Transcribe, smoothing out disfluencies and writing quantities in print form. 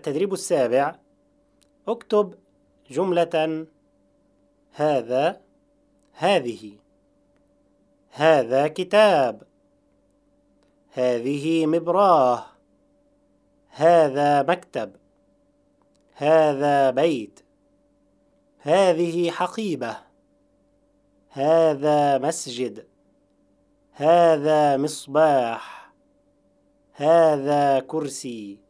التدريب السابع. اكتب جملة: هذا، هذه، هذا كتاب، هذه مبراة، هذا مكتب، هذا بيت، هذه حقيبة، هذا مسجد، هذا مصباح، هذا كرسي.